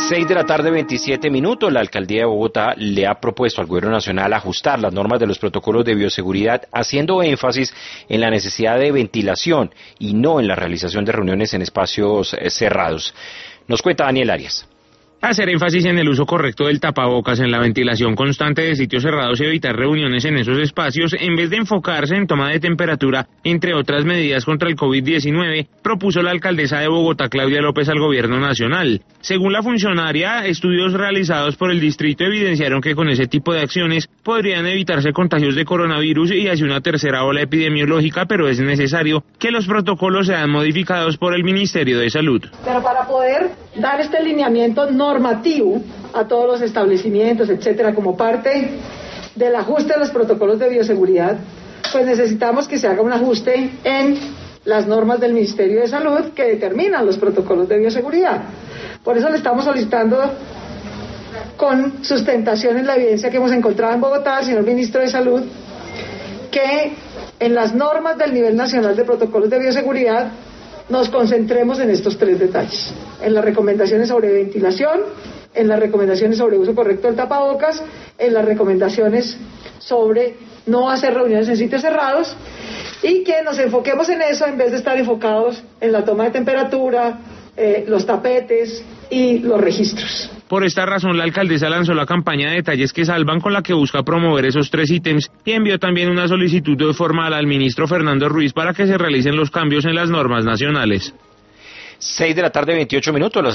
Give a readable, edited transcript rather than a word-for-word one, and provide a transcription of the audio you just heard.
6 de la tarde, 27 minutos. La alcaldía de Bogotá le ha propuesto al gobierno nacional ajustar las normas de los protocolos de bioseguridad, haciendo énfasis en la necesidad de ventilación y no en la realización de reuniones en espacios cerrados. Nos cuenta Daniel Arias. Hacer énfasis en el uso correcto del tapabocas, en la ventilación constante de sitios cerrados y evitar reuniones en esos espacios, en vez de enfocarse en toma de temperatura, entre otras medidas contra el COVID-19, propuso la alcaldesa de Bogotá, Claudia López, al gobierno nacional. Según la funcionaria, estudios realizados por el distrito evidenciaron que con ese tipo de acciones podrían evitarse contagios de coronavirus y hacia una tercera ola epidemiológica, pero es necesario que los protocolos sean modificados por el Ministerio de Salud. Pero para poder dar este lineamiento normativo a todos los establecimientos, etcétera, como parte del ajuste de los protocolos de bioseguridad, pues necesitamos que se haga un ajuste en las normas del Ministerio de Salud que determinan los protocolos de bioseguridad. Por eso le estamos solicitando, con sustentación en la evidencia que hemos encontrado en Bogotá, al señor Ministro de Salud, que en las normas del nivel nacional de protocolos de bioseguridad nos concentremos en estos tres detalles: en las recomendaciones sobre ventilación, en las recomendaciones sobre uso correcto del tapabocas, en las recomendaciones sobre no hacer reuniones en sitios cerrados, y que nos enfoquemos en eso en vez de estar enfocados en la toma de temperatura, los tapetes y los registros. Por esta razón, la alcaldesa lanzó la campaña de Detalles que Salvan, con la que busca promover esos tres ítems, y envió también una solicitud formal al ministro Fernando Ruiz para que se realicen los cambios en las normas nacionales. 6 de la tarde, 28 minutos.